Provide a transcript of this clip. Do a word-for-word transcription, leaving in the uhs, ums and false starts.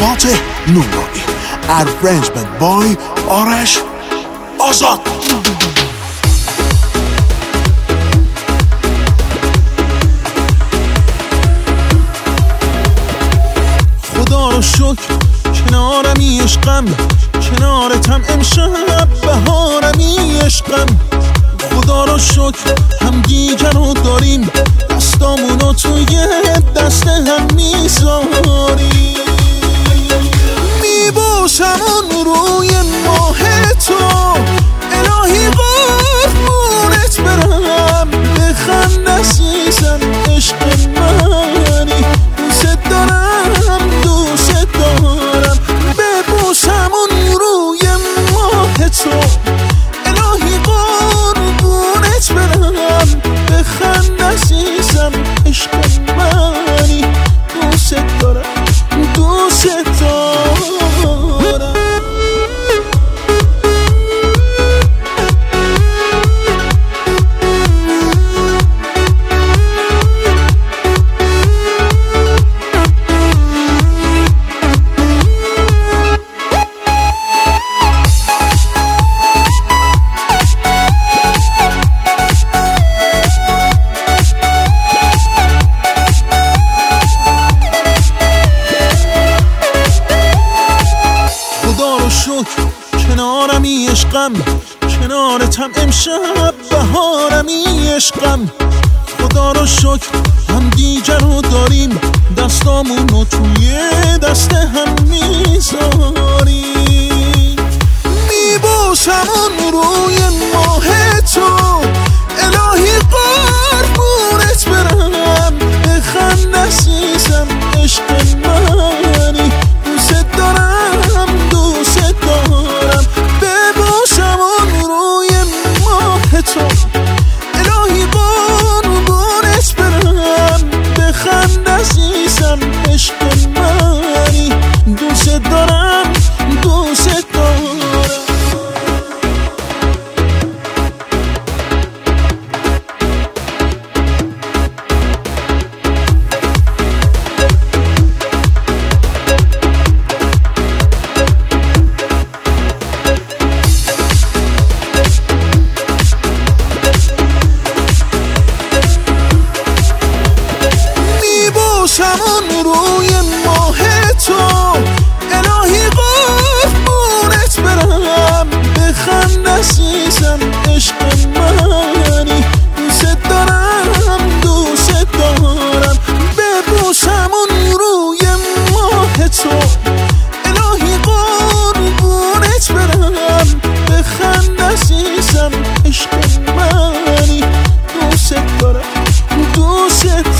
فاتح نورانی. Arrangement by آرش آزاد. خدا رو شکر کنارمی عشقم، کنارتم امشب بهارمی عشقم. خدا رو شکر هم دیگر رو داریم، دستامونو توی دست هم میذاریم. میبوسمون روی ماه تو، الهی قربونت برم. بخند عزیزم عشق منی، دوست دارم دوست دارم. ببوسمون روی ماه تو، الهی قربونت برم. بخند عزیزم عشق منی، دوست دارم دوست دارم. کنارمی عشقم، کنارتم امشب بهارمی عشقم. خدا رو شکر هم دیگر رو داریم، دستامونو توی دست هم میذاریم. میبوسمون روی ماه تو، الهی قربونت برم. بخند عزیزم عشق منی، دوست دارم دوست دارم. ببوسمون روی ماه تو، الهی قربونت برم. بخند عزیزم عشق منی، دوست دارم دوست دارم. بوسمون روی ماه تو، الهی قربونت برم. بخند عزیزم عشق منی، دوست دارم دوست دارم. ببوسمون روی ماه تو، الهی قربونت برم. بخند عزیزم عشق منی، دوست دارم دوست